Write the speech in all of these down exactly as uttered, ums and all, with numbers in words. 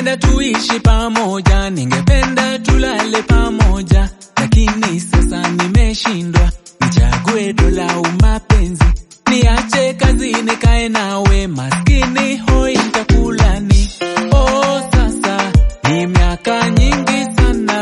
ningependa tuishi pamoja, ningependa tulale pamoja, lakini sasa nimeshindwa. Nichague dola au mapenzi, niache kazi nikae nawe, maskini hoi nitakulani. Oh sasa ni miaka nyingi sana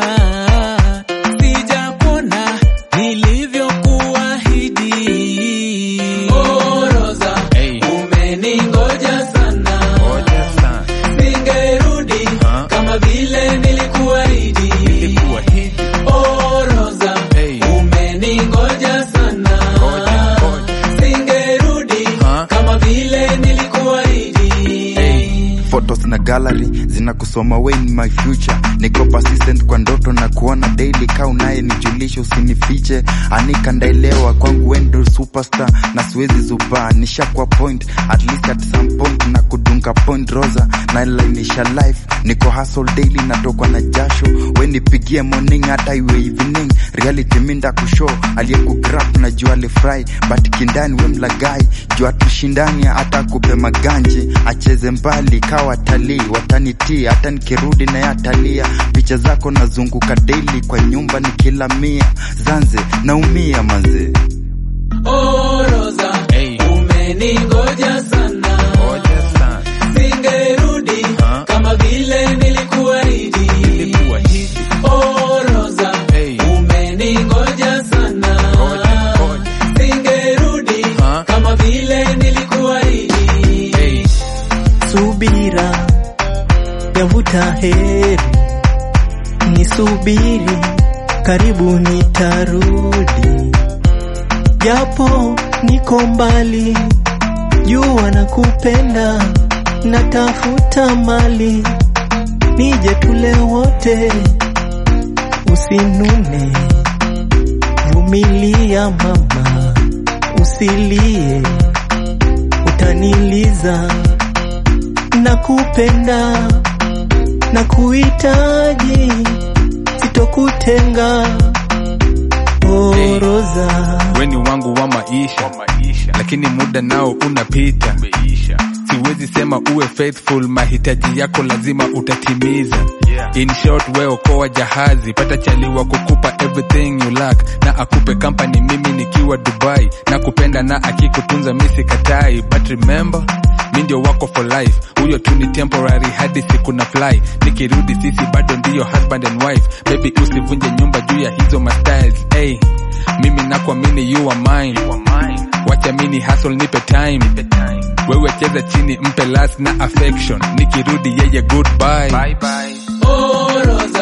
sijakuona nilivyokuahidi. Oh Rosa, hey. Umeningoja sana, ngoja sana. Singerudi huh? Kama vile nilikuahidi. Nilikuahidi. Oh Rosa, hey. Umeningoja sana, ngoja ngoja. Singerudi huh? Kama vile nilikuahidi. Hey. Photos na gallery zinakusoma we in my future. Niko persistent kwa ndoto na kuona daily, kau naye nijulishe usinifiche. Anika ndaelewa kwangu wendo superstar na siwezi zuba. Nisha kwa point at least at some point na kudunga point Rosa na ilainisha life. Niko hustle daily natokwa na jasho. We nipigie morning hata iwe evening. Reality minda kushow aliyekugrab na jua le fry, but kindani we mlagai. Jua tushindani hata kupe maganji. Acheze mbali kawa talii watanitii hata nikirudi na yatalia. Picha zako nazunguka daily kwa nyumba nikila mia. Zanze naumia manze. Oh Rosa, hey. Umeningoja sana, ngoja sana. Singerudi huh? Kama vile nilikuahidi. Nilikuahidi. Oh Rosa, hey. Umeningoja sana, ngoja ngoja. Singerudi huh? Kama vile nilikuahidi. Hey. Subira yavuta heri, nisubiri karibu nitarudi. Japo niko mbali, jua nakupenda, natafuta mali, nije tule wote, usinune, vumilia mama, usilie, utaniliza, nakupenda, nakuhitaji, sitokutenga. Oh Rosa, weni wangu wa maisha, maisha. Lakini muda nao unapita, umeisha. Siwezi sema uwe faithful, mahitaji yako lazima utatimiza. Yeah. In short we okoa jahazi, pata chaliwa kukupa everything you lack, na akupe company mimi nikiwa Dubai, na kupenda na akikutunza misi katai. But remember, mi ndio wako for life, huyo tu ni temporary hadi siku na fly. Nikirudi sisi bado ndiyo husband and wife. Baby usivunje nyumba juu ya hizo my styles. Hey, mimi nakuamini you are mine, you are mine. Wacha mini hustle nipe time, nipe time. Wewe cheza chini mpe last na affection, nikirudi yeye goodbye, bye bye. Oh Rosa,